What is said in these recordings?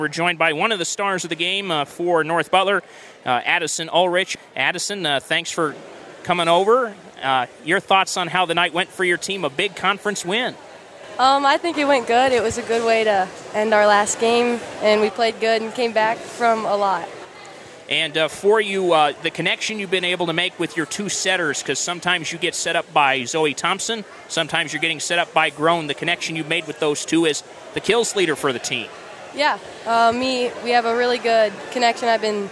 We're joined by one of the stars of the game for North Butler, Addison Ulrich. Addison, thanks for coming over. Your thoughts on how the night went for your team, a big conference win? I think it went good. It was a good way to end our last game, and we played good and came back from a lot. And for you, the connection you've been able to make with your two setters, because sometimes you get set up by Zoe Thompson, sometimes you're getting set up by Groen. The connection you've made with those two as the kills leader for the team. Yeah, we have a really good connection.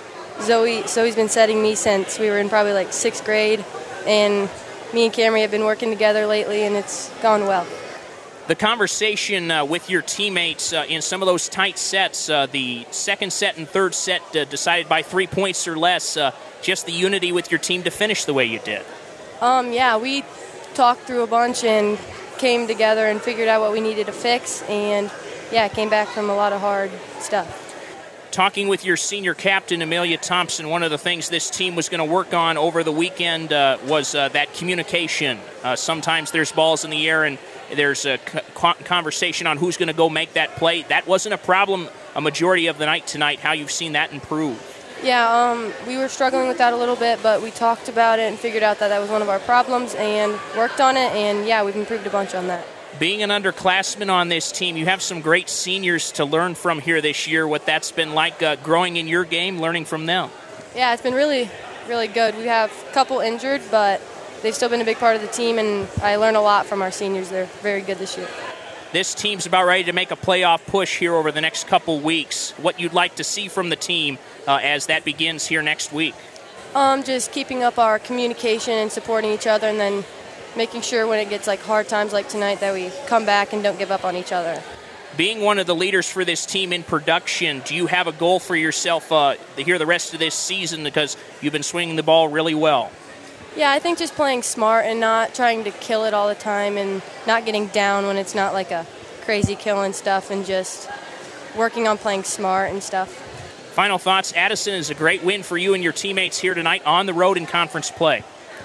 Zoe's been setting me since we were in probably like 6th grade, and me and Camry have been working together lately, and it's gone well. The conversation with your teammates in some of those tight sets, the second set and third set decided by 3 points or less, just the unity with your team to finish the way you did. Yeah, we talked through a bunch and came together and figured out what we needed to fix, and yeah, came back from a lot of hard stuff. Talking with your senior captain, Amelia Thompson, one of the things this team was going to work on over the weekend was that communication. Sometimes there's balls in the air and there's a conversation on who's going to go make that play. That wasn't a problem a majority of the night tonight. How you've seen that improve? Yeah, we were struggling with that a little bit, but we talked about it and figured out that was one of our problems and worked on it, and yeah, we've improved a bunch on that. Being an underclassman on this team, you have some great seniors to learn from here this year, what that's been like growing in your game, learning from them. Yeah, it's been really, really good. We have a couple injured, but they've still been a big part of the team, and I learned a lot from our seniors. They're very good this year. This team's about ready to make a playoff push here over the next couple weeks. What you'd like to see from the team as that begins here next week? Just keeping up our communication and supporting each other, and then making sure when it gets like hard times like tonight that we come back and don't give up on each other. Being one of the leaders for this team in production, do you have a goal for yourself here the rest of this season, because you've been swinging the ball really well? Yeah, I think just playing smart and not trying to kill it all the time and not getting down when it's not like a crazy kill and stuff, and just working on playing smart and stuff. Final thoughts. Addison is a great win for you and your teammates here tonight on the road in conference play.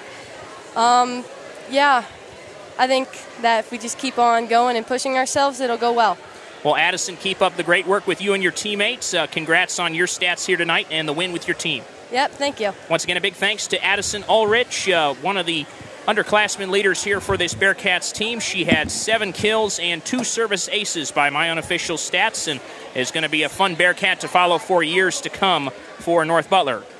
Yeah, I think that if we just keep on going and pushing ourselves, it'll go well. Well, Addison, keep up the great work with you and your teammates. Congrats on your stats here tonight and the win with your team. Yep, thank you. Once again, a big thanks to Addison Ulrich, one of the underclassmen leaders here for this Bearcats team. She had 7 kills and 2 service aces by my unofficial stats, and is going to be a fun Bearcat to follow for years to come for North Butler.